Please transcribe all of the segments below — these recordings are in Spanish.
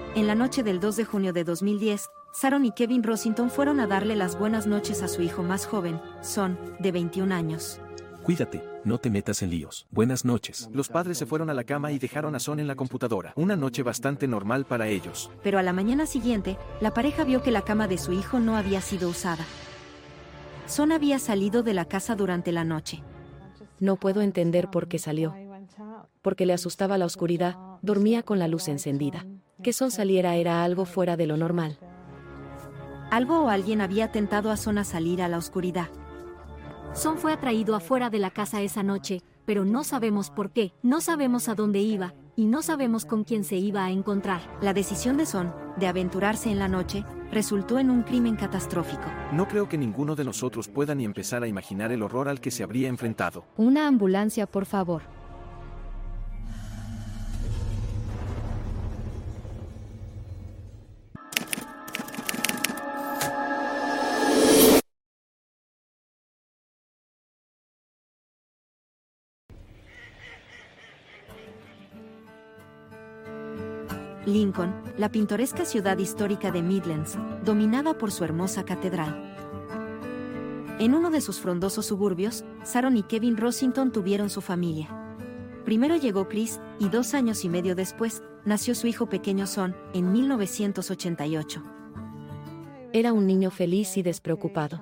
En la noche del 2 de junio de 2010, Sharon y Kevin Rossington fueron a darle las buenas noches a su hijo más joven, Son, de 21 años. Cuídate, no te metas en líos. Buenas noches. Los padres se fueron a la cama y dejaron a Son en la computadora. Una noche bastante normal para ellos. Pero a la mañana siguiente, la pareja vio que la cama de su hijo no había sido usada. Son había salido de la casa durante la noche. No puedo entender por qué salió. Porque le asustaba la oscuridad, dormía con la luz encendida. Que Son saliera era algo fuera de lo normal. Algo o alguien había tentado a Son a salir a la oscuridad. Son fue atraído afuera de la casa esa noche, pero no sabemos por qué, no sabemos a dónde iba, y no sabemos con quién se iba a encontrar. La decisión de Son, de aventurarse en la noche, resultó en un crimen catastrófico. No creo que ninguno de nosotros pueda ni empezar a imaginar el horror al que se habría enfrentado. Una ambulancia, por favor. Lincoln, la pintoresca ciudad histórica de Midlands, dominada por su hermosa catedral. En uno de sus frondosos suburbios, Sharon y Kevin Rossington tuvieron su familia. Primero llegó Chris, y 2 años y medio después, nació su hijo pequeño Son, en 1988. Era un niño feliz y despreocupado.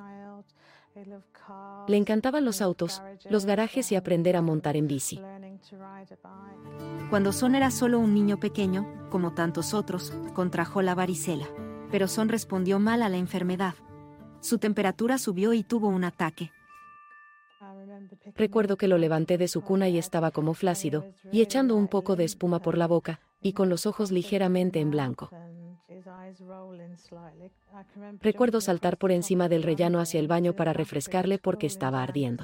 Le encantaban los autos, los garajes y aprender a montar en bici. Cuando Son era solo un niño pequeño, como tantos otros, contrajo la varicela. Pero Son respondió mal a la enfermedad. Su temperatura subió y tuvo un ataque. Recuerdo que lo levanté de su cuna y estaba como flácido, y echando un poco de espuma por la boca, y con los ojos ligeramente en blanco. Recuerdo saltar por encima del rellano hacia el baño para refrescarle porque estaba ardiendo.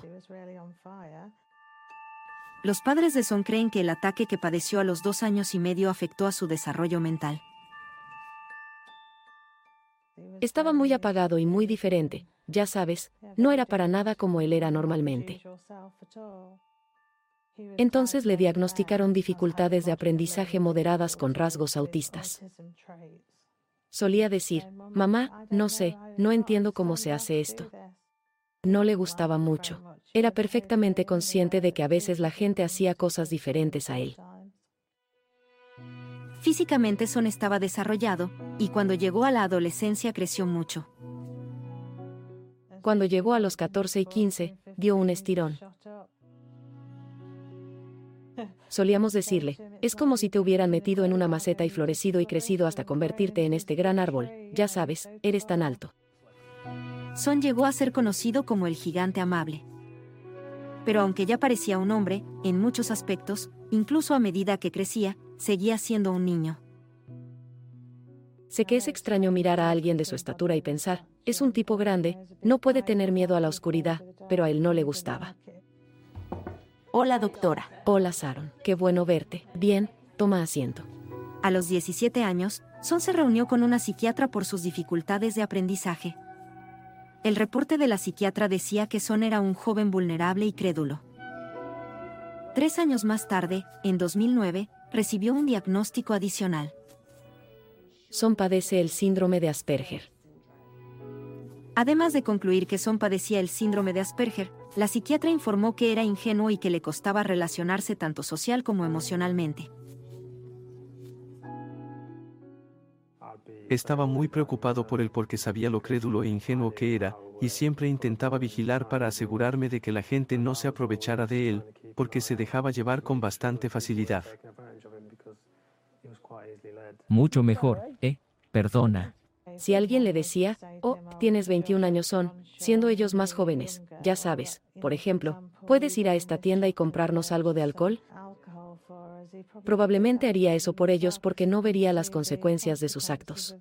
Los padres de Son creen que el ataque que padeció a los 2 años y medio afectó a su desarrollo mental. Estaba muy apagado y muy diferente, ya sabes, no era para nada como él era normalmente. Entonces le diagnosticaron dificultades de aprendizaje moderadas con rasgos autistas. Solía decir, mamá, no sé, no entiendo cómo se hace esto. No le gustaba mucho. Era perfectamente consciente de que a veces la gente hacía cosas diferentes a él. Físicamente Son estaba desarrollado, y cuando llegó a la adolescencia creció mucho. Cuando llegó a los 14 y 15, dio un estirón. Solíamos decirle, es como si te hubieran metido en una maceta y florecido y crecido hasta convertirte en este gran árbol, ya sabes, eres tan alto. Son llegó a ser conocido como el gigante amable. Pero aunque ya parecía un hombre, en muchos aspectos, incluso a medida que crecía, seguía siendo un niño. Sé que es extraño mirar a alguien de su estatura y pensar, es un tipo grande, no puede tener miedo a la oscuridad, pero a él no le gustaba. Hola, doctora. Hola, Sharon, qué bueno verte. Bien, toma asiento. A los 17 años, Son se reunió con una psiquiatra por sus dificultades de aprendizaje. El reporte de la psiquiatra decía que Son era un joven vulnerable y crédulo. 3 años más tarde, en 2009, recibió un diagnóstico adicional. Son padece el síndrome de Asperger. Además de concluir que Son padecía el síndrome de Asperger, la psiquiatra informó que era ingenuo y que le costaba relacionarse tanto social como emocionalmente. Estaba muy preocupado por él porque sabía lo crédulo e ingenuo que era, y siempre intentaba vigilar para asegurarme de que la gente no se aprovechara de él, porque se dejaba llevar con bastante facilidad. Mucho mejor, perdona. Si alguien le decía, oh, tienes 21 años Son, siendo ellos más jóvenes, ya sabes, por ejemplo, ¿puedes ir a esta tienda y comprarnos algo de alcohol? Probablemente haría eso por ellos porque no vería las consecuencias de sus actos.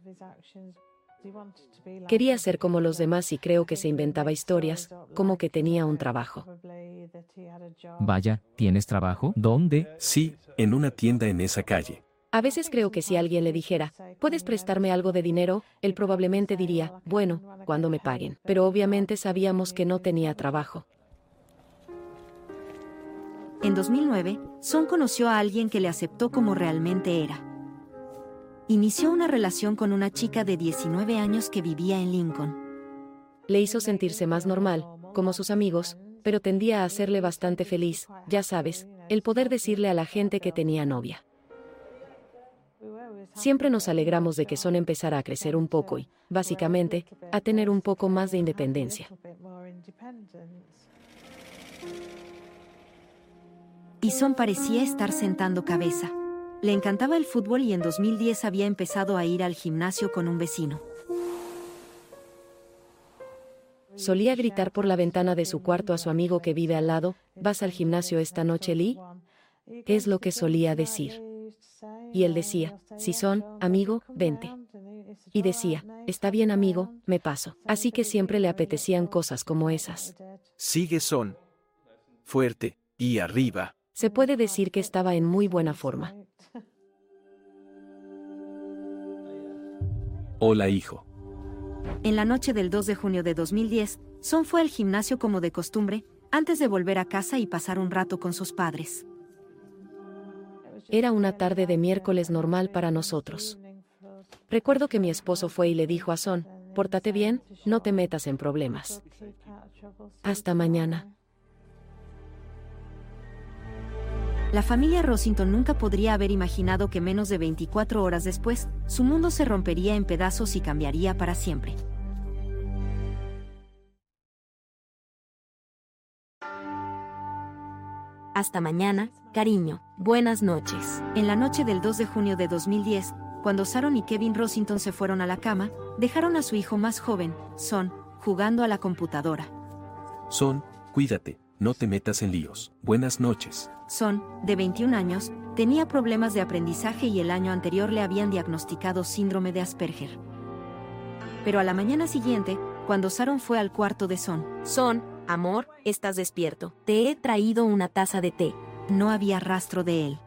Quería ser como los demás y creo que se inventaba historias, como que tenía un trabajo. Vaya, ¿tienes trabajo? ¿Dónde? Sí, en una tienda en esa calle. A veces creo que si alguien le dijera, ¿puedes prestarme algo de dinero?, él probablemente diría, bueno, cuando me paguen. Pero obviamente sabíamos que no tenía trabajo. En 2009, Son conoció a alguien que le aceptó como realmente era. inició una relación con una chica de 19 años que vivía en Lincoln. Le hizo sentirse más normal, como sus amigos, pero tendía a hacerle bastante feliz, ya sabes, el poder decirle a la gente que tenía novia. Siempre nos alegramos de que Son empezara a crecer un poco y, básicamente, a tener un poco más de independencia. Y Son parecía estar sentando cabeza. Le encantaba el fútbol y en 2010 había empezado a ir al gimnasio con un vecino. Solía gritar por la ventana de su cuarto a su amigo que vive al lado, ¿vas al gimnasio esta noche, Lee? Es lo que solía decir. Y él decía, si Son, amigo, vente. Y decía, está bien amigo, me paso. Así que siempre le apetecían cosas como esas. Sigue Son. Fuerte, y arriba. Se puede decir que estaba en muy buena forma. Hola, hijo. En la noche del 2 de junio de 2010, Son fue al gimnasio como de costumbre, antes de volver a casa y pasar un rato con sus padres. Era una tarde de miércoles normal para nosotros. Recuerdo que mi esposo fue y le dijo a Son, pórtate bien, no te metas en problemas. Hasta mañana. La familia Rossington nunca podría haber imaginado que menos de 24 horas después, su mundo se rompería en pedazos y cambiaría para siempre. Hasta mañana, cariño. Buenas noches. En la noche del 2 de junio de 2010, cuando Sharon y Kevin Rossington se fueron a la cama, dejaron a su hijo más joven, Son, jugando a la computadora. Son, cuídate, no te metas en líos. Buenas noches. Son, de 21 años, tenía problemas de aprendizaje y el año anterior le habían diagnosticado síndrome de Asperger. Pero a la mañana siguiente, cuando Sharon fue al cuarto de Son, Son, amor, estás despierto. Te he traído una taza de té. No había rastro de él.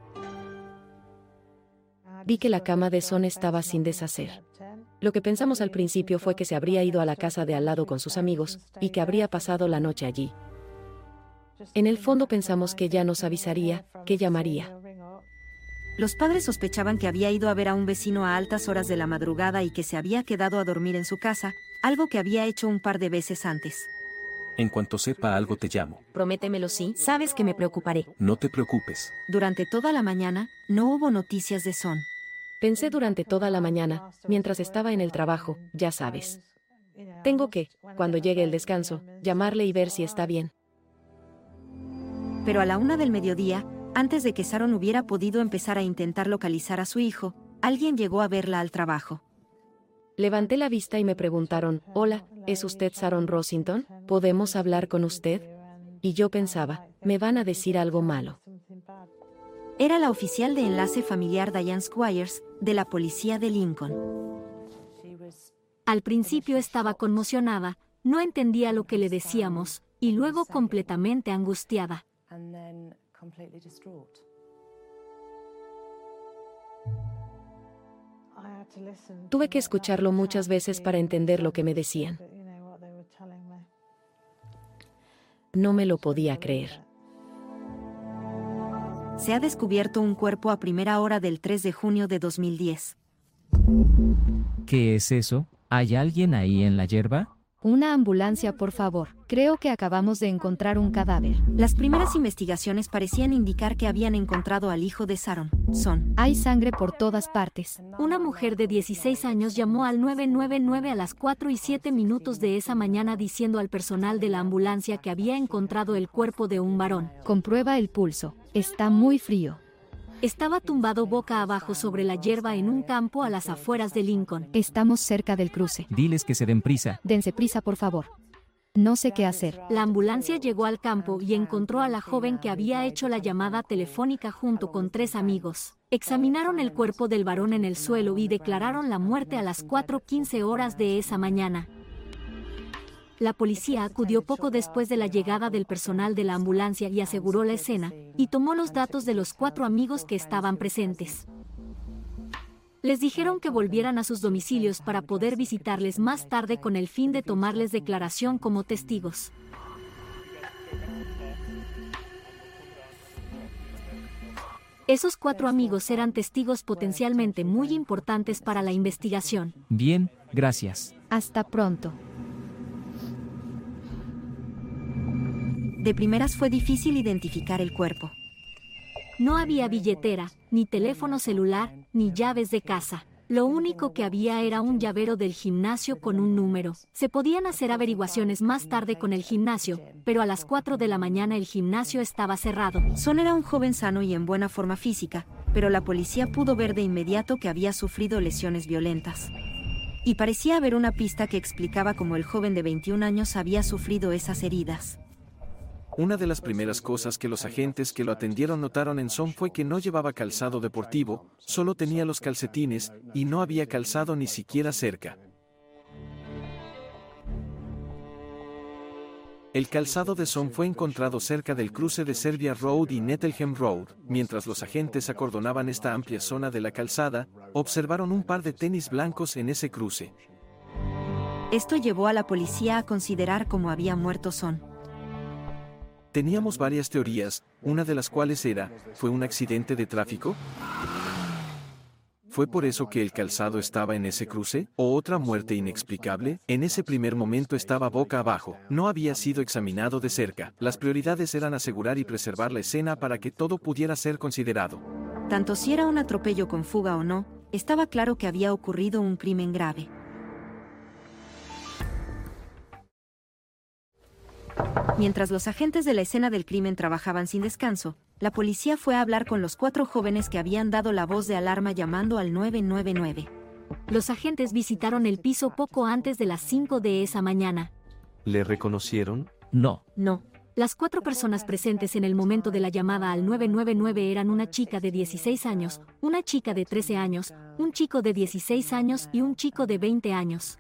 Vi que la cama de Son estaba sin deshacer. Lo que pensamos al principio fue que se habría ido a la casa de al lado con sus amigos, y que habría pasado la noche allí. En el fondo pensamos que ya nos avisaría, que llamaría. Los padres sospechaban que había ido a ver a un vecino a altas horas de la madrugada y que se había quedado a dormir en su casa, algo que había hecho un par de veces antes. En cuanto sepa algo te llamo. Prométemelo, sí. Sabes que me preocuparé. No te preocupes. Durante toda la mañana, no hubo noticias de Son. Pensé durante toda la mañana, mientras estaba en el trabajo, ya sabes. Tengo que, cuando llegue el descanso, llamarle y ver si está bien. Pero a la 1 del mediodía, antes de que Sharon hubiera podido empezar a intentar localizar a su hijo, alguien llegó a verla al trabajo. Levanté la vista y me preguntaron, hola, ¿es usted Sharon Rossington? ¿Podemos hablar con usted? Y yo pensaba, me van a decir algo malo. Era la oficial de enlace familiar Diane Squires, de la policía de Lincoln. Al principio estaba conmocionada, no entendía lo que le decíamos, y luego completamente angustiada. Tuve que escucharlo muchas veces para entender lo que me decían. No me lo podía creer. Se ha descubierto un cuerpo a primera hora del 3 de junio de 2010. ¿Qué es eso? ¿Hay alguien ahí en la hierba? Una ambulancia, por favor. Creo que acabamos de encontrar un cadáver. Las primeras investigaciones parecían indicar que habían encontrado al hijo de Sharon, Son. Hay sangre por todas partes. Una mujer de 16 años llamó al 999 a las 4:07 de esa mañana diciendo al personal de la ambulancia que había encontrado el cuerpo de un varón. Comprueba el pulso. Está muy frío. Estaba tumbado boca abajo sobre la hierba en un campo a las afueras de Lincoln. Estamos cerca del cruce. Diles que se den prisa. Dense prisa, por favor. No sé qué hacer. La ambulancia llegó al campo y encontró a la joven que había hecho la llamada telefónica junto con 3 amigos. Examinaron el cuerpo del varón en el suelo y declararon la muerte a las 4:15 de esa mañana. La policía acudió poco después de la llegada del personal de la ambulancia y aseguró la escena, y tomó los datos de los 4 amigos que estaban presentes. Les dijeron que volvieran a sus domicilios para poder visitarles más tarde con el fin de tomarles declaración como testigos. Esos 4 amigos eran testigos potencialmente muy importantes para la investigación. Bien, gracias. Hasta pronto. De primeras fue difícil identificar el cuerpo. No había billetera, ni teléfono celular, ni llaves de casa. Lo único que había era un llavero del gimnasio con un número. Se podían hacer averiguaciones más tarde con el gimnasio, pero a las 4 de la mañana el gimnasio estaba cerrado. Son era un joven sano y en buena forma física, pero la policía pudo ver de inmediato que había sufrido lesiones violentas. Y parecía haber una pista que explicaba cómo el joven de 21 años había sufrido esas heridas. Una de las primeras cosas que los agentes que lo atendieron notaron en Son fue que no llevaba calzado deportivo, solo tenía los calcetines, y no había calzado ni siquiera cerca. El calzado de Son fue encontrado cerca del cruce de Serbia Road y Nettelhem Road. Mientras los agentes acordonaban esta amplia zona de la calzada, observaron un par de tenis blancos en ese cruce. Esto llevó a la policía a considerar cómo había muerto Son. Teníamos varias teorías, una de las cuales era, ¿fue un accidente de tráfico? ¿Fue por eso que el calzado estaba en ese cruce? ¿O otra muerte inexplicable? En ese primer momento estaba boca abajo, no había sido examinado de cerca. Las prioridades eran asegurar y preservar la escena para que todo pudiera ser considerado. Tanto si era un atropello con fuga o no, estaba claro que había ocurrido un crimen grave. Mientras los agentes de la escena del crimen trabajaban sin descanso, la policía fue a hablar con los 4 jóvenes que habían dado la voz de alarma llamando al 999. Los agentes visitaron el piso poco antes de las 5 de esa mañana. ¿Le reconocieron? No. No. Las 4 personas presentes en el momento de la llamada al 999 eran una chica de 16 años, una chica de 13 años, un chico de 16 años y un chico de 20 años.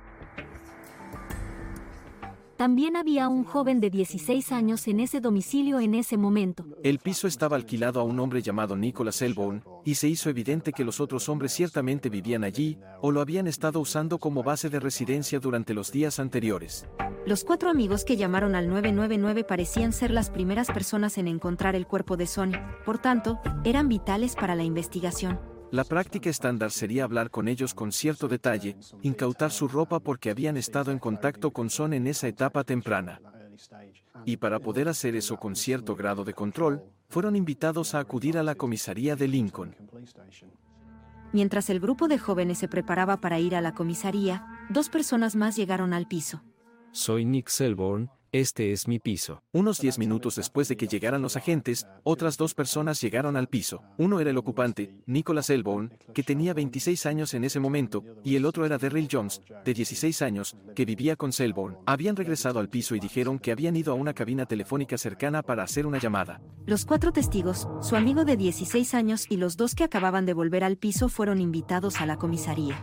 También había un joven de 16 años en ese domicilio en ese momento. El piso estaba alquilado a un hombre llamado Nicholas Elbone, y se hizo evidente que los otros hombres ciertamente vivían allí, o lo habían estado usando como base de residencia durante los días anteriores. Los 4 amigos que llamaron al 999 parecían ser las primeras personas en encontrar el cuerpo de Son, por tanto, eran vitales para la investigación. La práctica estándar sería hablar con ellos con cierto detalle, incautar su ropa porque habían estado en contacto con Son en esa etapa temprana. Y para poder hacer eso con cierto grado de control, fueron invitados a acudir a la comisaría de Lincoln. Mientras el grupo de jóvenes se preparaba para ir a la comisaría, 2 personas más llegaron al piso. Soy Nick Selborn, este es mi piso. Unos 10 minutos después de que llegaran los agentes, otras 2 personas llegaron al piso. Uno era el ocupante, Nicholas Elbone, que tenía 26 años en ese momento, y el otro era Darryl Jones, de 16 años, que vivía con Selborn. Habían regresado al piso y dijeron que habían ido a una cabina telefónica cercana para hacer una llamada. Los 4 testigos, su amigo de 16 años y los 2 que acababan de volver al piso fueron invitados a la comisaría.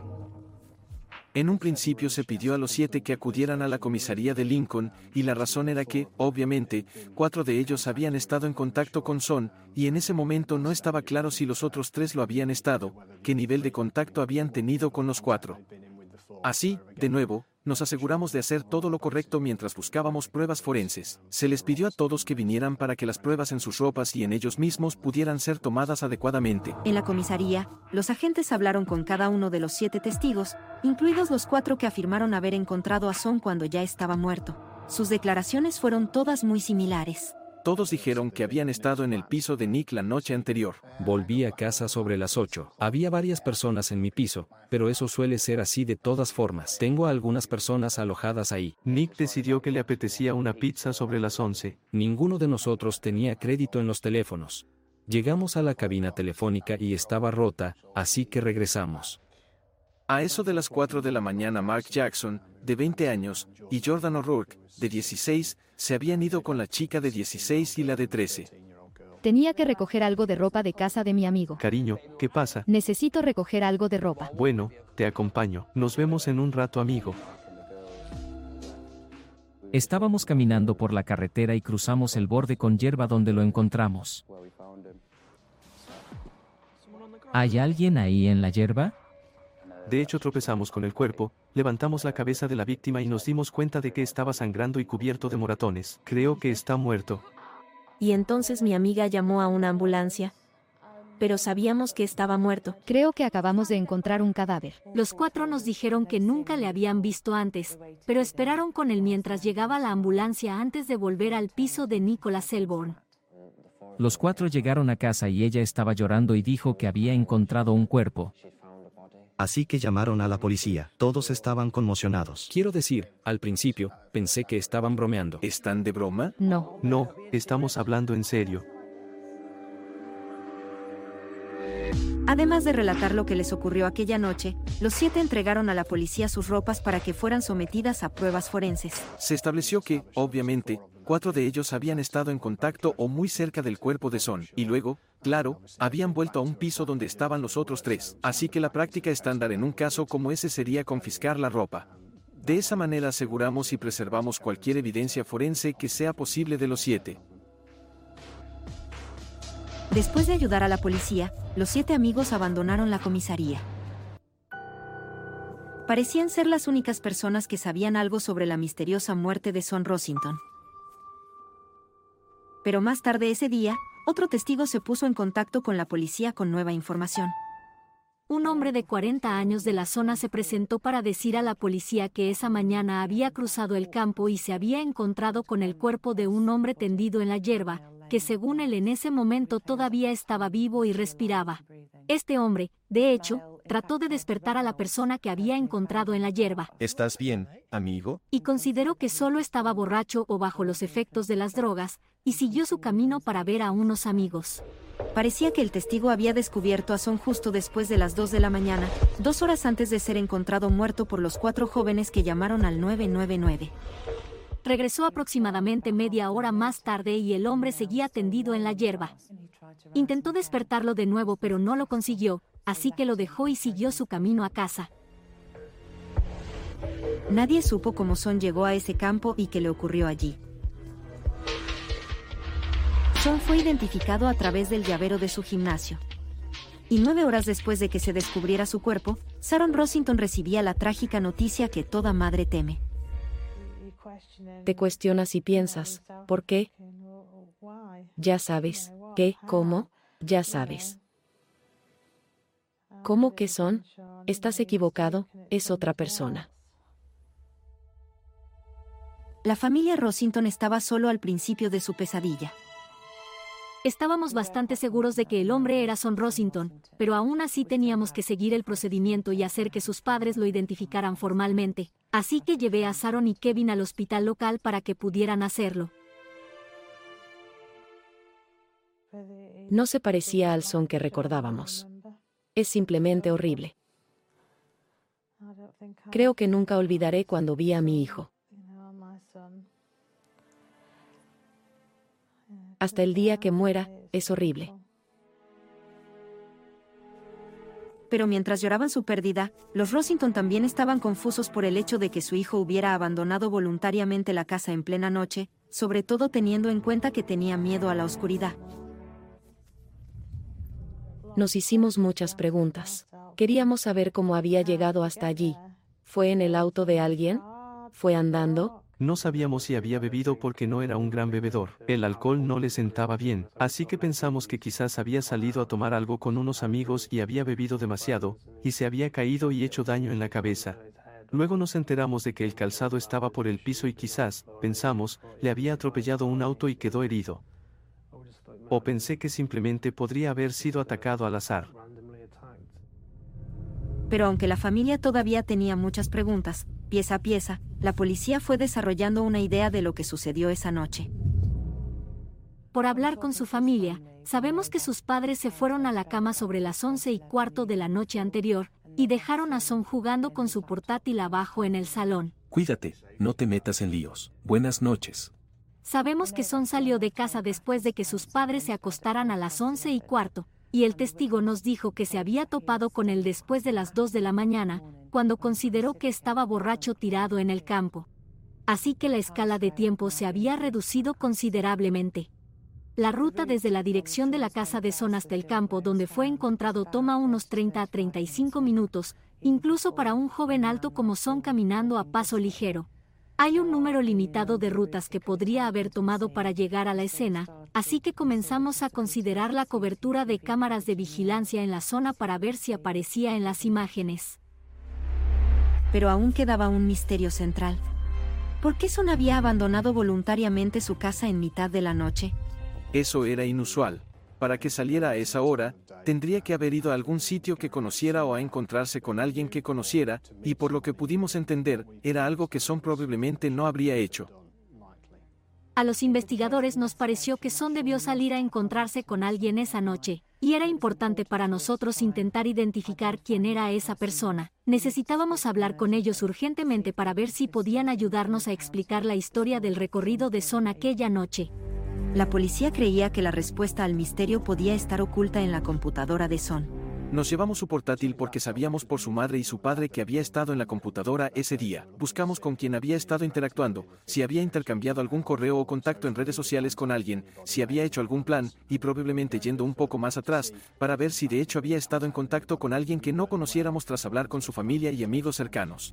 En un principio se pidió a los 7 que acudieran a la comisaría de Lincoln, y la razón era que, obviamente, 4 de ellos habían estado en contacto con Son, y en ese momento no estaba claro si los otros 3 lo habían estado, qué nivel de contacto habían tenido con los 4. Así, de nuevo, nos aseguramos de hacer todo lo correcto mientras buscábamos pruebas forenses. Se les pidió a todos que vinieran para que las pruebas en sus ropas y en ellos mismos pudieran ser tomadas adecuadamente. En la comisaría, los agentes hablaron con cada uno de los 7 testigos, incluidos los 4 que afirmaron haber encontrado a Son cuando ya estaba muerto. Sus declaraciones fueron todas muy similares. Todos dijeron que habían estado en el piso de Nick la noche anterior. Volví a casa sobre las 8. Había varias personas en mi piso, pero eso suele ser así de todas formas. Tengo a algunas personas alojadas ahí. Nick decidió que le apetecía una pizza sobre las 11. Ninguno de nosotros tenía crédito en los teléfonos. Llegamos a la cabina telefónica y estaba rota, así que regresamos. A eso de las 4 de la mañana Mark Jackson, de 20 años, y Jordan O'Rourke, de 16, se habían ido con la chica de 16 y la de 13. Tenía que recoger algo de ropa de casa de mi amigo. Cariño, ¿qué pasa? Necesito recoger algo de ropa. Bueno, te acompaño. Nos vemos en un rato, amigo. Estábamos caminando por la carretera y cruzamos el borde con hierba donde lo encontramos. ¿Hay alguien ahí en la hierba? De hecho, tropezamos con el cuerpo, levantamos la cabeza de la víctima y nos dimos cuenta de que estaba sangrando y cubierto de moratones. Creo que está muerto. Y entonces mi amiga llamó a una ambulancia. pero sabíamos que estaba muerto. Creo que acabamos de encontrar un cadáver. Los 4 nos dijeron que nunca le habían visto antes, pero esperaron con él mientras llegaba la ambulancia antes de volver al piso de Nicholas Selborne. Los 4 llegaron a casa y ella estaba llorando y dijo que había encontrado un cuerpo. Así que llamaron a la policía. Todos estaban conmocionados. Quiero decir, al principio, pensé que estaban bromeando. ¿Están de broma? No. No, estamos hablando en serio. Además de relatar lo que les ocurrió aquella noche, los 7 entregaron a la policía sus ropas para que fueran sometidas a pruebas forenses. Se estableció que, obviamente, 4 de ellos habían estado en contacto o muy cerca del cuerpo de Son, y luego, claro, habían vuelto a un piso donde estaban los otros 3. Así que la práctica estándar en un caso como ese sería confiscar la ropa. De esa manera aseguramos y preservamos cualquier evidencia forense que sea posible de los 7. Después de ayudar a la policía, los 7 amigos abandonaron la comisaría. Parecían ser las únicas personas que sabían algo sobre la misteriosa muerte de Son Rossington. Pero más tarde ese día, otro testigo se puso en contacto con la policía con nueva información. Un hombre de 40 años de la zona se presentó para decir a la policía que esa mañana había cruzado el campo y se había encontrado con el cuerpo de un hombre tendido en la hierba, que según él en ese momento todavía estaba vivo y respiraba. Este hombre, de hecho, trató de despertar a la persona que había encontrado en la hierba. ¿Estás bien, amigo? Y consideró que solo estaba borracho o bajo los efectos de las drogas, y siguió su camino para ver a unos amigos. Parecía que el testigo había descubierto a Son justo después de las 2 de la mañana, 2 horas antes de ser encontrado muerto por los 4 jóvenes que llamaron al 999. Regresó aproximadamente media hora más tarde y el hombre seguía tendido en la hierba. Intentó despertarlo de nuevo pero no lo consiguió, así que lo dejó y siguió su camino a casa. Nadie supo cómo Son llegó a ese campo y qué le ocurrió allí. Son fue identificado a través del llavero de su gimnasio. Y 9 horas después de que se descubriera su cuerpo, Sharon Rossington recibía la trágica noticia que toda madre teme. Te cuestionas y piensas, ¿por qué? Ya sabes, ¿qué? ¿Cómo? Ya sabes. ¿Cómo que Son? Estás equivocado, es otra persona. La familia Rossington estaba solo al principio de su pesadilla. Estábamos bastante seguros de que el hombre era Son Rossington, pero aún así teníamos que seguir el procedimiento y hacer que sus padres lo identificaran formalmente. Así que llevé a Sharon y Kevin al hospital local para que pudieran hacerlo. No se parecía al Son que recordábamos. Es simplemente horrible. Creo que nunca olvidaré cuando vi a mi hijo. Hasta el día que muera, es horrible. Pero mientras lloraban su pérdida, los Rossington también estaban confusos por el hecho de que su hijo hubiera abandonado voluntariamente la casa en plena noche, sobre todo teniendo en cuenta que tenía miedo a la oscuridad. Nos hicimos muchas preguntas. Queríamos saber cómo había llegado hasta allí. ¿Fue en el auto de alguien? ¿Fue andando? No sabíamos si había bebido porque no era un gran bebedor. El alcohol no le sentaba bien, así que pensamos que quizás había salido a tomar algo con unos amigos y había bebido demasiado, y se había caído y hecho daño en la cabeza. Luego nos enteramos de que el calzado estaba por el piso y quizás, pensamos, le había atropellado un auto y quedó herido. O pensé que simplemente podría haber sido atacado al azar. Pero aunque la familia todavía tenía muchas preguntas, pieza a pieza, la policía fue desarrollando una idea de lo que sucedió esa noche. Por hablar con su familia, sabemos que sus padres se fueron a la cama sobre las 11:15 de la noche anterior, y dejaron a Son jugando con su portátil abajo en el salón. Cuídate, no te metas en líos. Buenas noches. Sabemos que Son salió de casa después de que sus padres se acostaran a las 11:15, y el testigo nos dijo que se había topado con él después de las 2 de la mañana, cuando consideró que estaba borracho tirado en el campo. Así que la escala de tiempo se había reducido considerablemente. La ruta desde la dirección de la casa de Son hasta el campo donde fue encontrado toma unos 30 a 35 minutos, incluso para un joven alto como Son caminando a paso ligero. Hay un número limitado de rutas que podría haber tomado para llegar a la escena, así que comenzamos a considerar la cobertura de cámaras de vigilancia en la zona para ver si aparecía en las imágenes. Pero aún quedaba un misterio central. ¿Por qué Son había abandonado voluntariamente su casa en mitad de la noche? Eso era inusual. Para que saliera a esa hora, tendría que haber ido a algún sitio que conociera o a encontrarse con alguien que conociera, y por lo que pudimos entender, era algo que Son probablemente no habría hecho. A los investigadores nos pareció que Son debió salir a encontrarse con alguien esa noche, y era importante para nosotros intentar identificar quién era esa persona. Necesitábamos hablar con ellos urgentemente para ver si podían ayudarnos a explicar la historia del recorrido de Son aquella noche. La policía creía que la respuesta al misterio podía estar oculta en la computadora de Son. Nos llevamos su portátil porque sabíamos por su madre y su padre que había estado en la computadora ese día. Buscamos con quién había estado interactuando, si había intercambiado algún correo o contacto en redes sociales con alguien, si había hecho algún plan, y probablemente yendo un poco más atrás, para ver si de hecho había estado en contacto con alguien que no conociéramos tras hablar con su familia y amigos cercanos.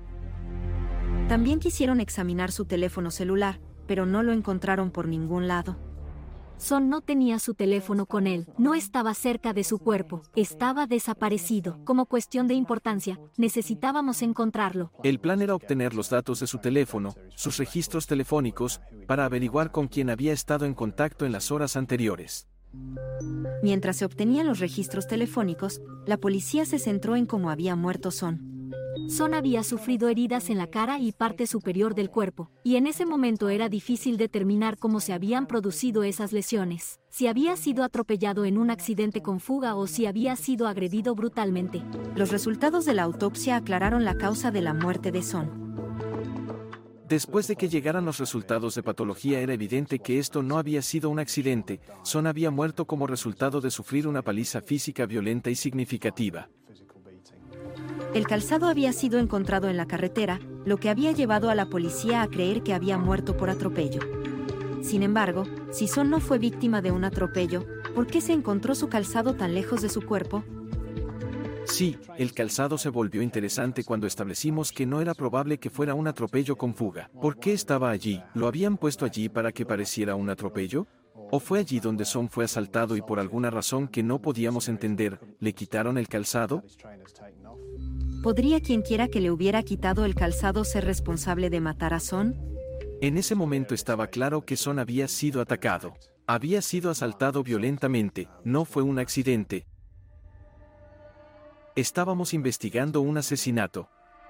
También quisieron examinar su teléfono celular, pero no lo encontraron por ningún lado. Son no tenía su teléfono con él, no estaba cerca de su cuerpo, estaba desaparecido. Como cuestión de importancia, necesitábamos encontrarlo. El plan era obtener los datos de su teléfono, sus registros telefónicos, para averiguar con quién había estado en contacto en las horas anteriores. Mientras se obtenían los registros telefónicos, la policía se centró en cómo había muerto Son. Son había sufrido heridas en la cara y parte superior del cuerpo, y en ese momento era difícil determinar cómo se habían producido esas lesiones, si había sido atropellado en un accidente con fuga o si había sido agredido brutalmente. Los resultados de la autopsia aclararon la causa de la muerte de Son. Después de que llegaran los resultados de patología era evidente que esto no había sido un accidente, Son había muerto como resultado de sufrir una paliza física violenta y significativa. El calzado había sido encontrado en la carretera, lo que había llevado a la policía a creer que había muerto por atropello. Sin embargo, si Son no fue víctima de un atropello, ¿por qué se encontró su calzado tan lejos de su cuerpo? Sí, el calzado se volvió interesante cuando establecimos que no era probable que fuera un atropello con fuga. ¿Por qué estaba allí? ¿Lo habían puesto allí para que pareciera un atropello? ¿O fue allí donde Son fue asaltado y por alguna razón que no podíamos entender, le quitaron el calzado? ¿Podría quienquiera que le hubiera quitado el calzado ser responsable de matar a Son? En ese momento estaba claro que Son había sido atacado. Había sido asaltado violentamente, no fue un accidente. Estábamos investigando un asesinato.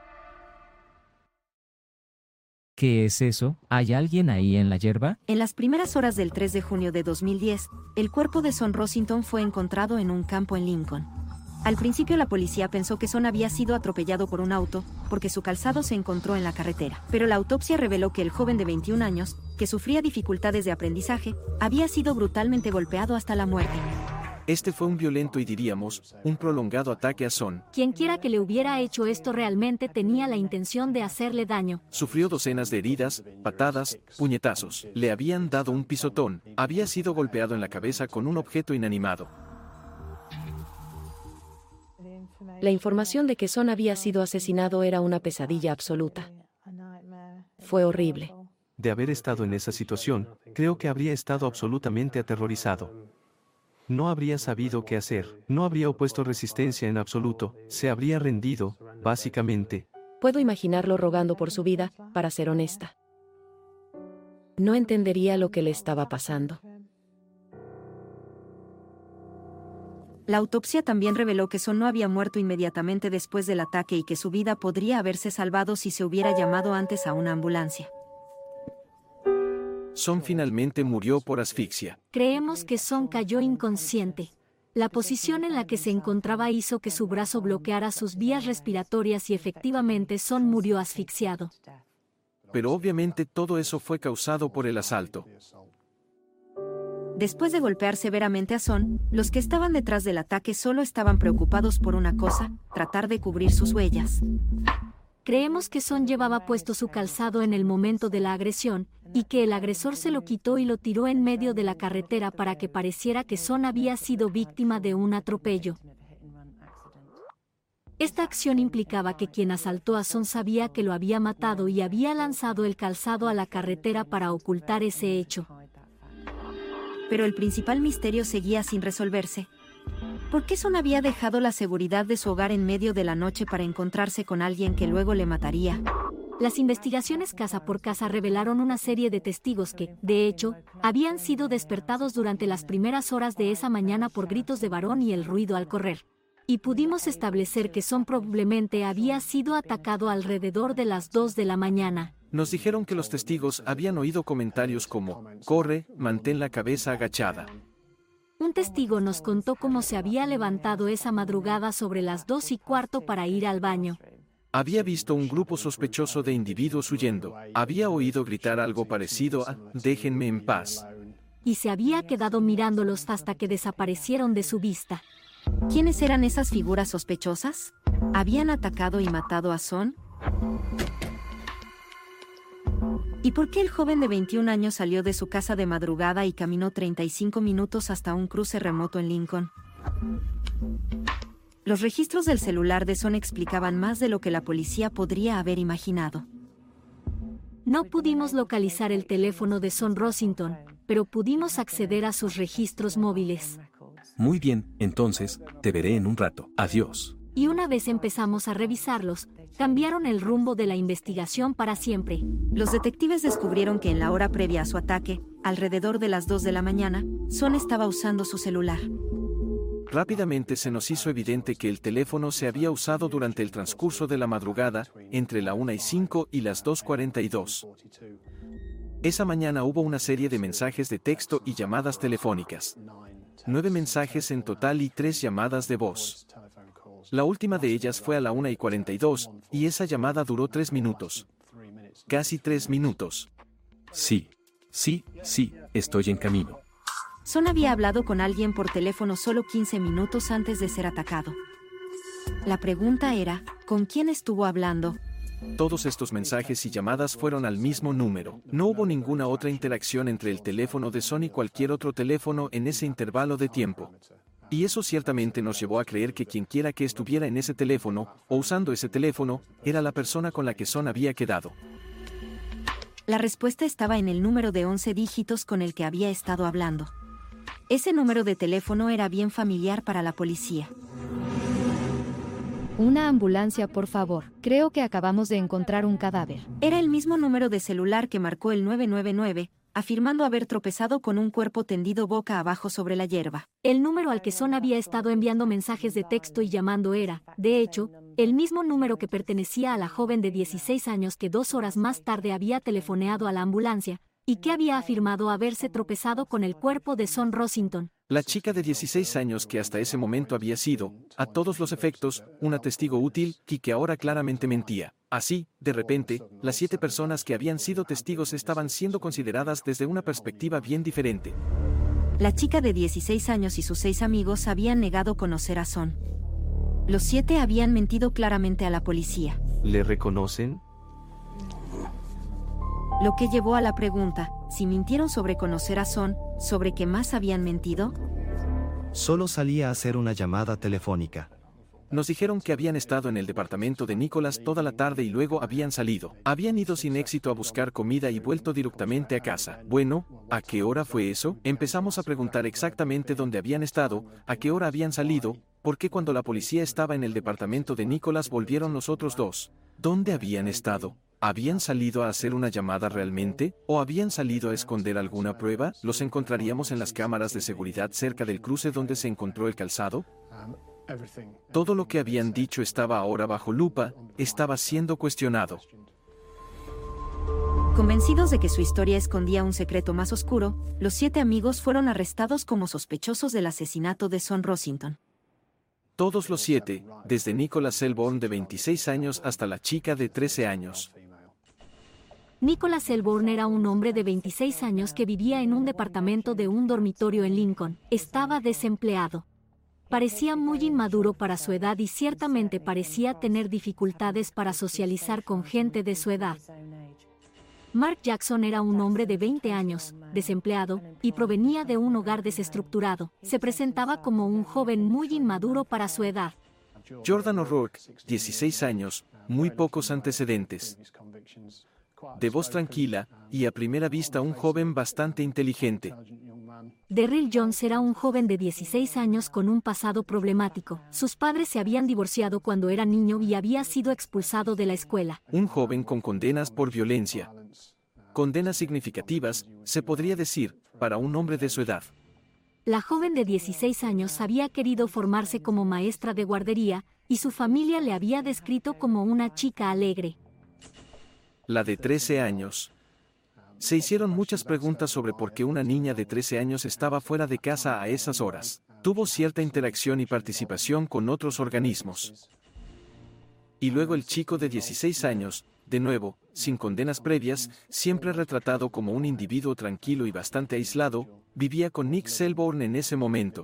¿Qué es eso? ¿Hay alguien ahí en la hierba? En las primeras horas del 3 de junio de 2010, el cuerpo de Son Rossington fue encontrado en un campo en Lincoln. Al principio la policía pensó que Son había sido atropellado por un auto, porque su calzado se encontró en la carretera. Pero la autopsia reveló que el joven de 21 años, que sufría dificultades de aprendizaje, había sido brutalmente golpeado hasta la muerte. Este fue un violento y diríamos, un prolongado ataque a Son. Quienquiera que le hubiera hecho esto realmente tenía la intención de hacerle daño. Sufrió docenas de heridas, patadas, puñetazos. Le habían dado un pisotón. Había sido golpeado en la cabeza con un objeto inanimado. La información de que Son había sido asesinado era una pesadilla absoluta. Fue horrible. De haber estado en esa situación, creo que habría estado absolutamente aterrorizado. No habría sabido qué hacer, no habría opuesto resistencia en absoluto, se habría rendido, básicamente. Puedo imaginarlo rogando por su vida, para ser honesta. No entendería lo que le estaba pasando. La autopsia también reveló que Son no había muerto inmediatamente después del ataque y que su vida podría haberse salvado si se hubiera llamado antes a una ambulancia. Son finalmente murió por asfixia. Creemos que Son cayó inconsciente. La posición en la que se encontraba hizo que su brazo bloqueara sus vías respiratorias y efectivamente Son murió asfixiado. Pero obviamente todo eso fue causado por el asalto. Después de golpear severamente a Son, los que estaban detrás del ataque solo estaban preocupados por una cosa: tratar de cubrir sus huellas. Creemos que Son llevaba puesto su calzado en el momento de la agresión, y que el agresor se lo quitó y lo tiró en medio de la carretera para que pareciera que Son había sido víctima de un atropello. Esta acción implicaba que quien asaltó a Son sabía que lo había matado y había lanzado el calzado a la carretera para ocultar ese hecho. Pero el principal misterio seguía sin resolverse. ¿Por qué Son había dejado la seguridad de su hogar en medio de la noche para encontrarse con alguien que luego le mataría? Las investigaciones casa por casa revelaron una serie de testigos que, de hecho, habían sido despertados durante las primeras horas de esa mañana por gritos de varón y el ruido al correr. Y pudimos establecer que Son probablemente había sido atacado alrededor de las 2 de la mañana. Nos dijeron que los testigos habían oído comentarios como, corre, mantén la cabeza agachada. Un testigo nos contó cómo se había levantado esa madrugada sobre las 2:15 para ir al baño. Había visto un grupo sospechoso de individuos huyendo. Había oído gritar algo parecido a, déjenme en paz. Y se había quedado mirándolos hasta que desaparecieron de su vista. ¿Quiénes eran esas figuras sospechosas? ¿Habían atacado y matado a Son? ¿Y por qué el joven de 21 años salió de su casa de madrugada y caminó 35 minutos hasta un cruce remoto en Lincoln? Los registros del celular de Son explicaban más de lo que la policía podría haber imaginado. No pudimos localizar el teléfono de Son Rossington, pero pudimos acceder a sus registros móviles. Muy bien, entonces, te veré en un rato. Adiós. Y una vez empezamos a revisarlos, cambiaron el rumbo de la investigación para siempre. Los detectives descubrieron que en la hora previa a su ataque, alrededor de las 2 de la mañana, Son estaba usando su celular. Rápidamente se nos hizo evidente que el teléfono se había usado durante el transcurso de la madrugada, entre la 1:05 y las 2:42. Esa mañana hubo una serie de mensajes de texto y llamadas telefónicas. 9 mensajes en total y 3 llamadas de voz. La última de ellas fue a la 1:42, y esa llamada duró 3 minutos. Casi 3 minutos. Sí, estoy en camino. Son había hablado con alguien por teléfono solo 15 minutos antes de ser atacado. La pregunta era, ¿con quién estuvo hablando? Todos estos mensajes y llamadas fueron al mismo número. No hubo ninguna otra interacción entre el teléfono de Son y cualquier otro teléfono en ese intervalo de tiempo. Y eso ciertamente nos llevó a creer que quienquiera que estuviera en ese teléfono, o usando ese teléfono, era la persona con la que Son había quedado. La respuesta estaba en el número de 11 dígitos con el que había estado hablando. Ese número de teléfono era bien familiar para la policía. Una ambulancia, por favor. Creo que acabamos de encontrar un cadáver. Era el mismo número de celular que marcó el 999, afirmando haber tropezado con un cuerpo tendido boca abajo sobre la hierba. El número al que Son había estado enviando mensajes de texto y llamando era, de hecho, el mismo número que pertenecía a la joven de 16 años que 2 horas más tarde había telefoneado a la ambulancia, y que había afirmado haberse tropezado con el cuerpo de Son Rossington. La chica de 16 años que hasta ese momento había sido, a todos los efectos, una testigo útil y que ahora claramente mentía. Así, de repente, las 7 personas que habían sido testigos estaban siendo consideradas desde una perspectiva bien diferente. La chica de 16 años y sus 6 amigos habían negado conocer a Son. Los 7 habían mentido claramente a la policía. ¿Le reconocen? Lo que llevó a la pregunta, si mintieron sobre conocer a Son, ¿sobre qué más habían mentido? Solo salía a hacer una llamada telefónica. Nos dijeron que habían estado en el departamento de Nicholas toda la tarde y luego habían salido. Habían ido sin éxito a buscar comida y vuelto directamente a casa. Bueno, ¿a qué hora fue eso? Empezamos a preguntar exactamente dónde habían estado, a qué hora habían salido, porque cuando la policía estaba en el departamento de Nicholas volvieron los otros 2. ¿Dónde habían estado? ¿Habían salido a hacer una llamada realmente? ¿O habían salido a esconder alguna prueba? ¿Los encontraríamos en las cámaras de seguridad cerca del cruce donde se encontró el calzado? Todo lo que habían dicho estaba ahora bajo lupa, estaba siendo cuestionado. Convencidos de que su historia escondía un secreto más oscuro, los 7 amigos fueron arrestados como sospechosos del asesinato de Son Rossington. Todos los 7, desde Nicholas Selborne de 26 años hasta la chica de 13 años. Nicholas Selborne era un hombre de 26 años que vivía en un departamento de un dormitorio en Lincoln. Estaba desempleado. Parecía muy inmaduro para su edad y ciertamente parecía tener dificultades para socializar con gente de su edad. Mark Jackson era un hombre de 20 años, desempleado, y provenía de un hogar desestructurado. Se presentaba como un joven muy inmaduro para su edad. Jordan O'Rourke, 16 años, muy pocos antecedentes. De voz tranquila, y a primera vista un joven bastante inteligente. Darryl Jones era un joven de 16 años con un pasado problemático. Sus padres se habían divorciado cuando era niño y había sido expulsado de la escuela. Un joven con condenas por violencia. Condenas significativas, se podría decir, para un hombre de su edad. La joven de 16 años había querido formarse como maestra de guardería, y su familia le había descrito como una chica alegre. La de 13 años. Se hicieron muchas preguntas sobre por qué una niña de 13 años estaba fuera de casa a esas horas. Tuvo cierta interacción y participación con otros organismos. Y luego el chico de 16 años, de nuevo, sin condenas previas, siempre retratado como un individuo tranquilo y bastante aislado, vivía con Nick Selborne en ese momento.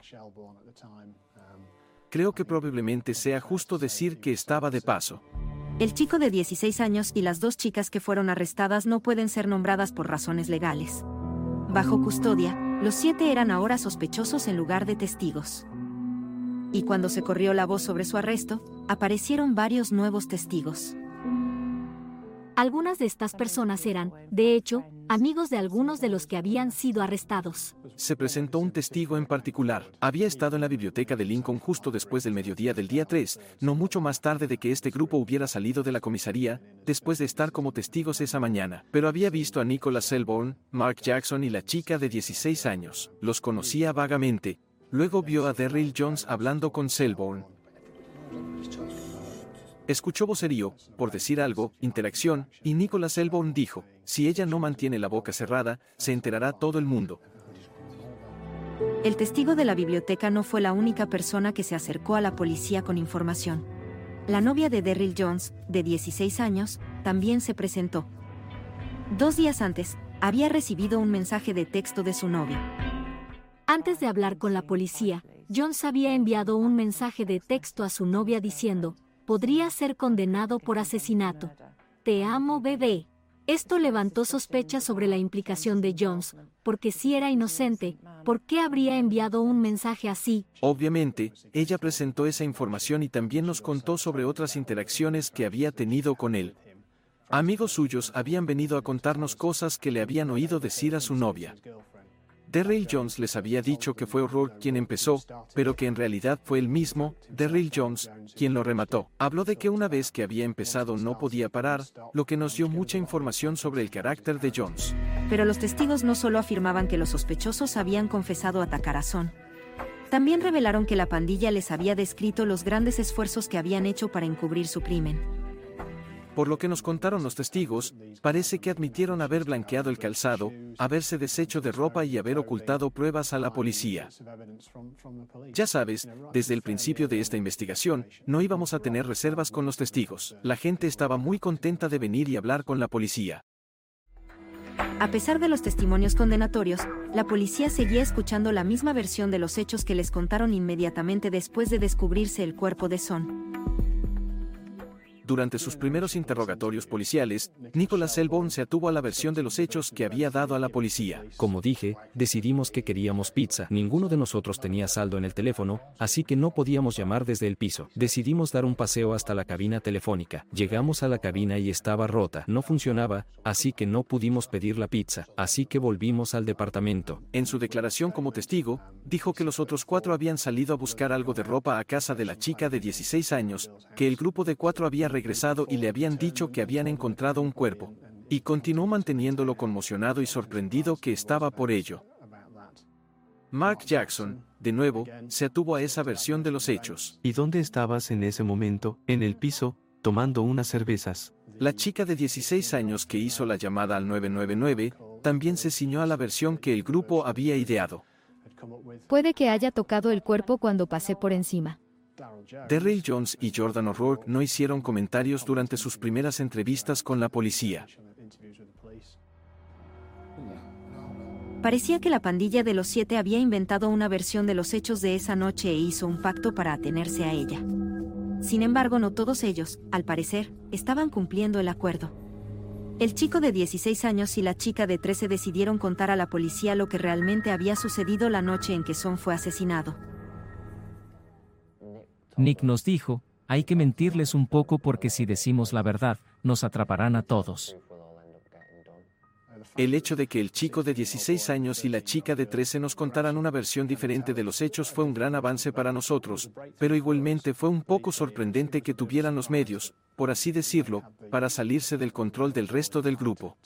Creo que probablemente sea justo decir que estaba de paso. El chico de 16 años y las dos chicas que fueron arrestadas no pueden ser nombradas por razones legales. Bajo custodia, los 7 eran ahora sospechosos en lugar de testigos. Y cuando se corrió la voz sobre su arresto, aparecieron varios nuevos testigos. Algunas de estas personas eran, de hecho, amigos de algunos de los que habían sido arrestados. Se presentó un testigo en particular. Había estado en la biblioteca de Lincoln justo después del mediodía del día 3, no mucho más tarde de que este grupo hubiera salido de la comisaría, después de estar como testigos esa mañana. Pero había visto a Nicholas Selborne, Mark Jackson y la chica de 16 años. Los conocía vagamente. Luego vio a Darryl Jones hablando con Selborne. Escuchó vocerío, por decir algo, interacción, y Nicholas Selborne dijo, si ella no mantiene la boca cerrada, se enterará todo el mundo. El testigo de la biblioteca no fue la única persona que se acercó a la policía con información. La novia de Darryl Jones, de 16 años, también se presentó. 2 días antes, había recibido un mensaje de texto de su novio. Antes de hablar con la policía, Jones había enviado un mensaje de texto a su novia diciendo, podría ser condenado por asesinato. Te amo, bebé. Esto levantó sospechas sobre la implicación de Jones, porque si era inocente, ¿por qué habría enviado un mensaje así? Obviamente, ella presentó esa información y también nos contó sobre otras interacciones que había tenido con él. Amigos suyos habían venido a contarnos cosas que le habían oído decir a su novia. Darryl Jones les había dicho que fue O'Rourke quien empezó, pero que en realidad fue él mismo, Darryl Jones, quien lo remató. Habló de que una vez que había empezado no podía parar, lo que nos dio mucha información sobre el carácter de Jones. Pero los testigos no solo afirmaban que los sospechosos habían confesado atacar a Son. También revelaron que la pandilla les había descrito los grandes esfuerzos que habían hecho para encubrir su crimen. Por lo que nos contaron los testigos, parece que admitieron haber blanqueado el calzado, haberse deshecho de ropa y haber ocultado pruebas a la policía. Ya sabes, desde el principio de esta investigación, no íbamos a tener reservas con los testigos. La gente estaba muy contenta de venir y hablar con la policía. A pesar de los testimonios condenatorios, la policía seguía escuchando la misma versión de los hechos que les contaron inmediatamente después de descubrirse el cuerpo de Son. Durante sus primeros interrogatorios policiales, Nicholas Selborne se atuvo a la versión de los hechos que había dado a la policía. Como dije, decidimos que queríamos pizza. Ninguno de nosotros tenía saldo en el teléfono, así que no podíamos llamar desde el piso. Decidimos dar un paseo hasta la cabina telefónica. Llegamos a la cabina y estaba rota. No funcionaba, así que no pudimos pedir la pizza. Así que volvimos al departamento. En su declaración como testigo, dijo que los otros 4 habían salido a buscar algo de ropa a casa de la chica de 16 años, que el grupo de 4 había regresado y le habían dicho que habían encontrado un cuerpo, y continuó manteniéndolo conmocionado y sorprendido que estaba por ello. Mark Jackson, de nuevo, se atuvo a esa versión de los hechos. ¿Y dónde estabas en ese momento? En el piso, tomando unas cervezas. La chica de 16 años que hizo la llamada al 999, también se ciñó a la versión que el grupo había ideado. Puede que haya tocado el cuerpo cuando pasé por encima. Darryl Jones y Jordan O'Rourke no hicieron comentarios durante sus primeras entrevistas con la policía. Parecía que la pandilla de los 7 había inventado una versión de los hechos de esa noche e hizo un pacto para atenerse a ella. Sin embargo, no todos ellos, al parecer, estaban cumpliendo el acuerdo. El chico de 16 años y la chica de 13 decidieron contar a la policía lo que realmente había sucedido la noche en que Son fue asesinado. Nick nos dijo, Hay que mentirles un poco porque si decimos la verdad, nos atraparán a todos. El hecho de que el chico de 16 años y la chica de 13 nos contaran una versión diferente de los hechos fue un gran avance para nosotros, pero igualmente fue un poco sorprendente que tuvieran los medios, por así decirlo, para salirse del control del resto del grupo.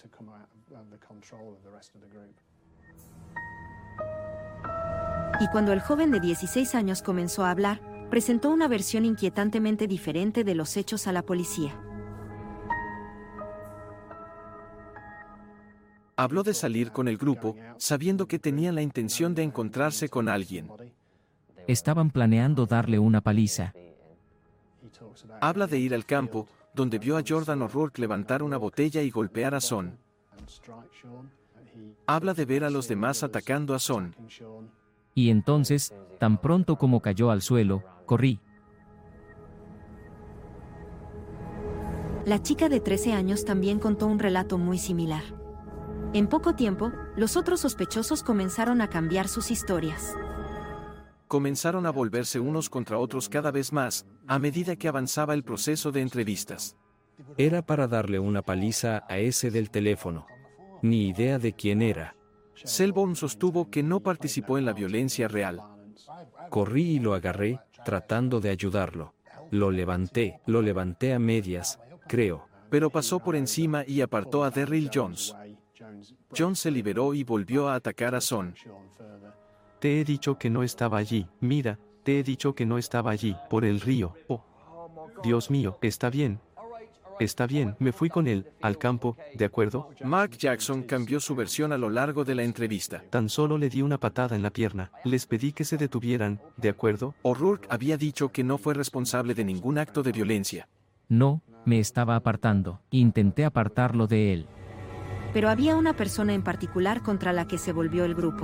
Y cuando el joven de 16 años comenzó a hablar, presentó una versión inquietantemente diferente de los hechos a la policía. Habló de salir con el grupo, sabiendo que tenían la intención de encontrarse con alguien. Estaban planeando darle una paliza. Habla de ir al campo, donde vio a Jordan O'Rourke levantar una botella y golpear a Son. Habla de ver a los demás atacando a Son. Y entonces, tan pronto como cayó al suelo, corrí. La chica de 13 años también contó un relato muy similar. En poco tiempo, los otros sospechosos comenzaron a cambiar sus historias. Comenzaron a volverse unos contra otros cada vez más, a medida que avanzaba el proceso de entrevistas. Era para darle una paliza a ese del teléfono. Ni idea de quién era. Selborne sostuvo que no participó en la violencia real. Corrí y lo agarré, tratando de ayudarlo. Lo levanté a medias, creo. Pero pasó por encima y apartó a Derrill Jones. Jones se liberó y volvió a atacar a Son. Te he dicho que no estaba allí, mira, te he dicho que no estaba allí, por el río. Oh, Dios mío, está bien, me fui con él, al campo, ¿de acuerdo? Mark Jackson cambió su versión a lo largo de la entrevista. Tan solo le di una patada en la pierna, les pedí que se detuvieran, ¿de acuerdo? O'Rourke había dicho que no fue responsable de ningún acto de violencia. No, me estaba apartando, intenté apartarlo de él. Pero había una persona en particular contra la que se volvió el grupo.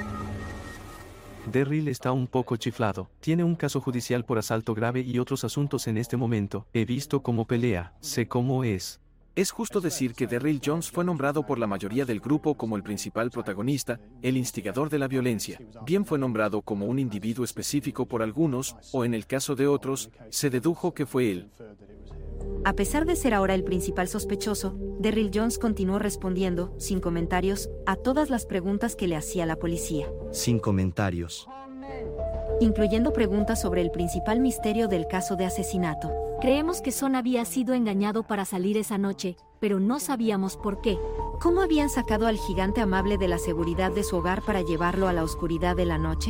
Derrill está un poco chiflado, tiene un caso judicial por asalto grave y otros asuntos en este momento, he visto cómo pelea, sé cómo es. Es justo decir que Derrill Jones fue nombrado por la mayoría del grupo como el principal protagonista, el instigador de la violencia. Bien fue nombrado como un individuo específico por algunos, o en el caso de otros, se dedujo que fue él. A pesar de ser ahora el principal sospechoso, Derrill Jones continuó respondiendo, sin comentarios, a todas las preguntas que le hacía la policía. Sin comentarios. Incluyendo preguntas sobre el principal misterio del caso de asesinato. Creemos que Son había sido engañado para salir esa noche, pero no sabíamos por qué. ¿Cómo habían sacado al gigante amable de la seguridad de su hogar para llevarlo a la oscuridad de la noche?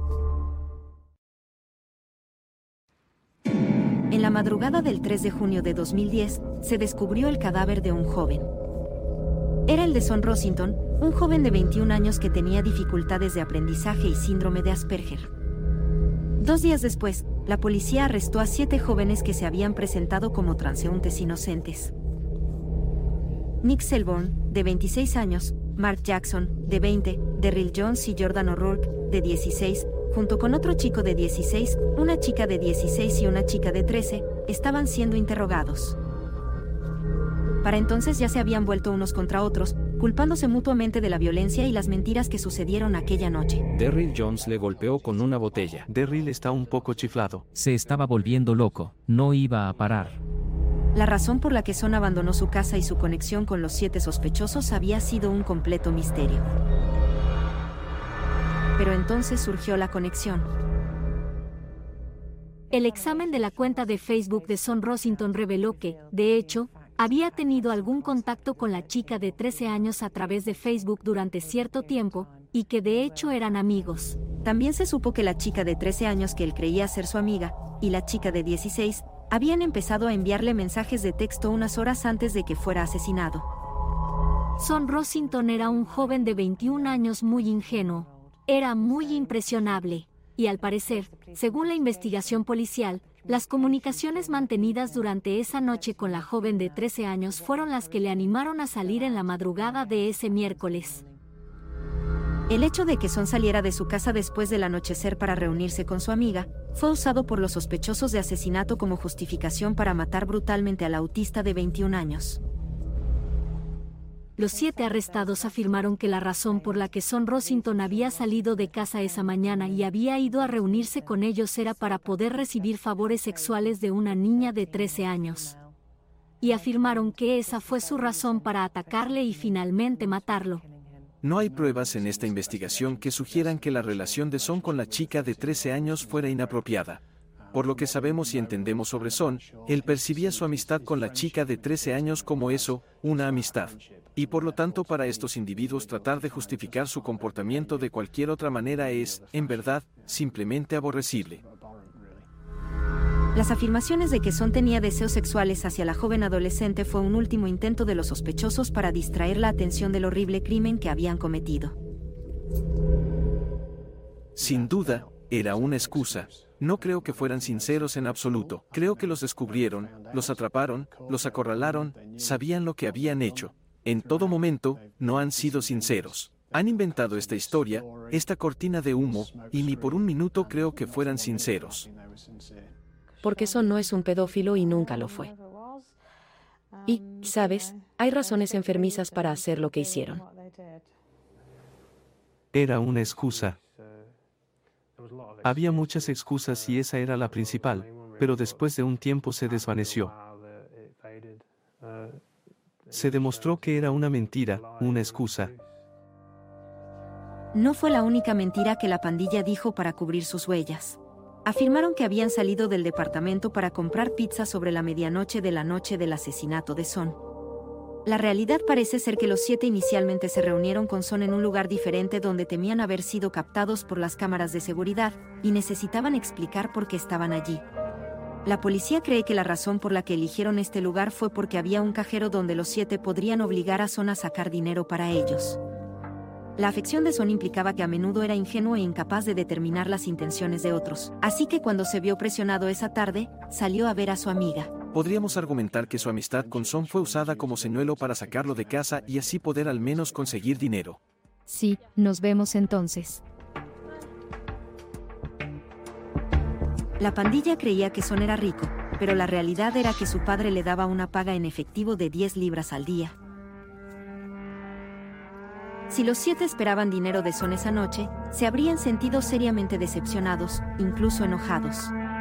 En la madrugada del 3 de junio de 2010, se descubrió el cadáver de un joven. Era el de Son Rossington, un joven de 21 años que tenía dificultades de aprendizaje y síndrome de Asperger. 2 días después, la policía arrestó a 7 jóvenes que se habían presentado como transeúntes inocentes. Nick Selborne, de 26 años, Mark Jackson, de 20, Derrill Jones y Jordan O'Rourke, de 16, junto con otro chico de 16, una chica de 16 y una chica de 13, estaban siendo interrogados. Para entonces ya se habían vuelto unos contra otros, culpándose mutuamente de la violencia y las mentiras que sucedieron aquella noche. Derrill Jones le golpeó con una botella. Derrill está un poco chiflado. Se estaba volviendo loco, no iba a parar. La razón por la que Son abandonó su casa y su conexión con los 7 sospechosos había sido un completo misterio. Pero entonces surgió la conexión. El examen de la cuenta de Facebook de Son Rossington reveló que, de hecho, había tenido algún contacto con la chica de 13 años a través de Facebook durante cierto tiempo, y que de hecho eran amigos. También se supo que la chica de 13 años que él creía ser su amiga, y la chica de 16, habían empezado a enviarle mensajes de texto unas horas antes de que fuera asesinado. Son Rossington era un joven de 21 años muy ingenuo. Era muy impresionable, y al parecer, según la investigación policial, las comunicaciones mantenidas durante esa noche con la joven de 13 años fueron las que le animaron a salir en la madrugada de ese miércoles. El hecho de que Son saliera de su casa después del anochecer para reunirse con su amiga, fue usado por los sospechosos de asesinato como justificación para matar brutalmente al autista de 21 años. Los 7 arrestados afirmaron que la razón por la que Son Rossington había salido de casa esa mañana y había ido a reunirse con ellos era para poder recibir favores sexuales de una niña de 13 años. Y afirmaron que esa fue su razón para atacarle y finalmente matarlo. No hay pruebas en esta investigación que sugieran que la relación de Son con la chica de 13 años fuera inapropiada. Por lo que sabemos y entendemos sobre Son, él percibía su amistad con la chica de 13 años como eso, una amistad. Y por lo tanto para estos individuos tratar de justificar su comportamiento de cualquier otra manera es, en verdad, simplemente aborrecible. Las afirmaciones de que Son tenía deseos sexuales hacia la joven adolescente fue un último intento de los sospechosos para distraer la atención del horrible crimen que habían cometido. Sin duda, era una excusa. No creo que fueran sinceros en absoluto. Creo que los descubrieron, los atraparon, los acorralaron, sabían lo que habían hecho. En todo momento, no han sido sinceros. Han inventado esta historia, esta cortina de humo, y ni por un minuto creo que fueran sinceros. Porque Son no es un pedófilo y nunca lo fue. Y, ¿sabes? Hay razones enfermizas para hacer lo que hicieron. Era una excusa. Había muchas excusas y esa era la principal, pero después de un tiempo se desvaneció. Se demostró que era una mentira, una excusa. No fue la única mentira que la pandilla dijo para cubrir sus huellas. Afirmaron que habían salido del departamento para comprar pizza sobre la medianoche de la noche del asesinato de Son. La realidad parece ser que los 7 inicialmente se reunieron con Son en un lugar diferente donde temían haber sido captados por las cámaras de seguridad, y necesitaban explicar por qué estaban allí. La policía cree que la razón por la que eligieron este lugar fue porque había un cajero donde los 7 podrían obligar a Son a sacar dinero para ellos. La afección de Son implicaba que a menudo era ingenuo e incapaz de determinar las intenciones de otros, así que cuando se vio presionado esa tarde, salió a ver a su amiga. Podríamos argumentar que su amistad con Son fue usada como señuelo para sacarlo de casa y así poder al menos conseguir dinero. Sí, nos vemos entonces. La pandilla creía que Son era rico, pero la realidad era que su padre le daba una paga en efectivo de 10 libras al día. Si los 7 esperaban dinero de Son esa noche, se habrían sentido seriamente decepcionados, incluso enojados.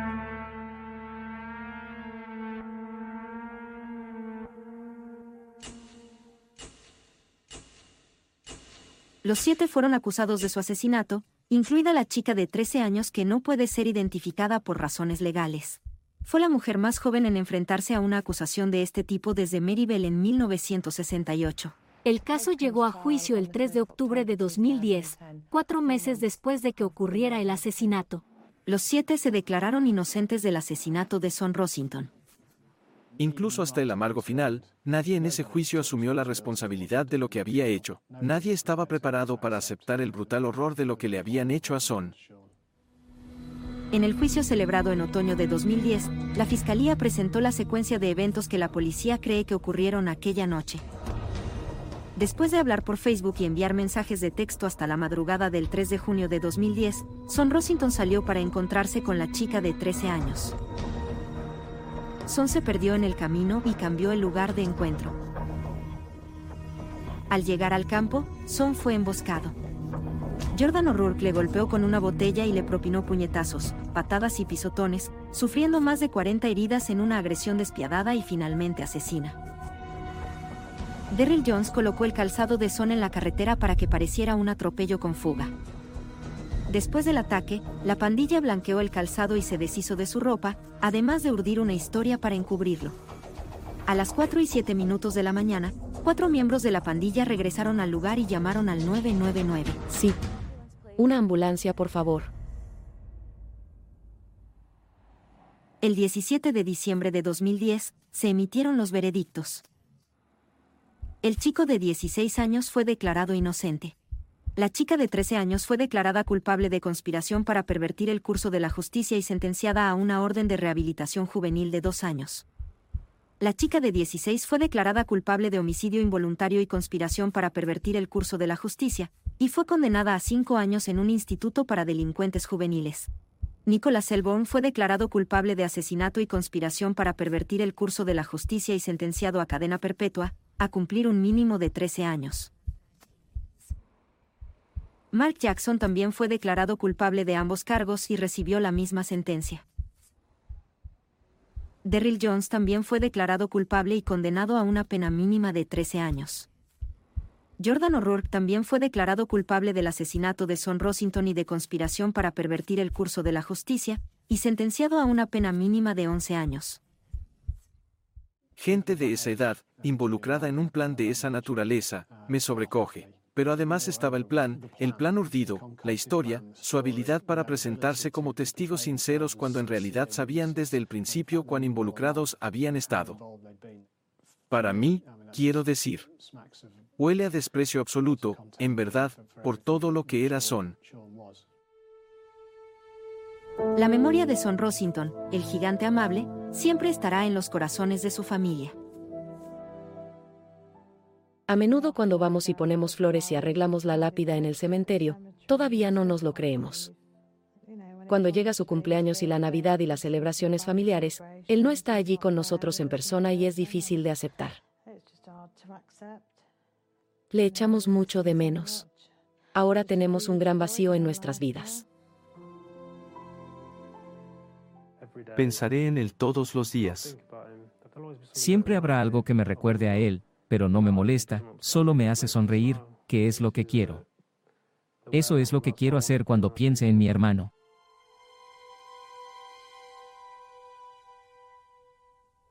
Los 7 fueron acusados de su asesinato, incluida la chica de 13 años que no puede ser identificada por razones legales. Fue la mujer más joven en enfrentarse a una acusación de este tipo desde Maryville en 1968. El caso llegó a juicio el 3 de octubre de 2010, 4 meses después de que ocurriera el asesinato. Los 7 se declararon inocentes del asesinato de Son Rossington. Incluso hasta el amargo final, nadie en ese juicio asumió la responsabilidad de lo que había hecho. Nadie estaba preparado para aceptar el brutal horror de lo que le habían hecho a Son. En el juicio celebrado en otoño de 2010, la fiscalía presentó la secuencia de eventos que la policía cree que ocurrieron aquella noche. Después de hablar por Facebook y enviar mensajes de texto hasta la madrugada del 3 de junio de 2010, Son Rossington salió para encontrarse con la chica de 13 años. Son se perdió en el camino y cambió el lugar de encuentro. Al llegar al campo, Son fue emboscado. Jordan O'Rourke le golpeó con una botella y le propinó puñetazos, patadas y pisotones, sufriendo más de 40 heridas en una agresión despiadada y finalmente asesina. Darryl Jones colocó el calzado de Son en la carretera para que pareciera un atropello con fuga. Después del ataque, la pandilla blanqueó el calzado y se deshizo de su ropa, además de urdir una historia para encubrirlo. A las 4:07 de la mañana, 4 miembros de la pandilla regresaron al lugar y llamaron al 999. Sí. Una ambulancia, por favor. El 17 de diciembre de 2010, se emitieron los veredictos. El chico de 16 años fue declarado inocente. La chica de 13 años fue declarada culpable de conspiración para pervertir el curso de la justicia y sentenciada a una orden de rehabilitación juvenil de 2 años. La chica de 16 fue declarada culpable de homicidio involuntario y conspiración para pervertir el curso de la justicia, y fue condenada a 5 años en un instituto para delincuentes juveniles. Nicholas Selborn fue declarado culpable de asesinato y conspiración para pervertir el curso de la justicia y sentenciado a cadena perpetua, a cumplir un mínimo de 13 años. Mark Jackson también fue declarado culpable de ambos cargos y recibió la misma sentencia. Derrill Jones también fue declarado culpable y condenado a una pena mínima de 13 años. Jordan O'Rourke también fue declarado culpable del asesinato de Son Rossington y de conspiración para pervertir el curso de la justicia, y sentenciado a una pena mínima de 11 años. Gente de esa edad, involucrada en un plan de esa naturaleza, me sobrecoge. Pero además estaba el plan urdido, la historia, su habilidad para presentarse como testigos sinceros cuando en realidad sabían desde el principio cuán involucrados habían estado. Para mí, quiero decir, huele a desprecio absoluto, en verdad, por todo lo que era Son. La memoria de Son Rossington, el gigante amable, siempre estará en los corazones de su familia. A menudo cuando vamos y ponemos flores y arreglamos la lápida en el cementerio, todavía no nos lo creemos. Cuando llega su cumpleaños y la Navidad y las celebraciones familiares, él no está allí con nosotros en persona y es difícil de aceptar. Le echamos mucho de menos. Ahora tenemos un gran vacío en nuestras vidas. Pensaré en él todos los días. Siempre habrá algo que me recuerde a él, pero no me molesta, solo me hace sonreír, que es lo que quiero. Eso es lo que quiero hacer cuando piense en mi hermano.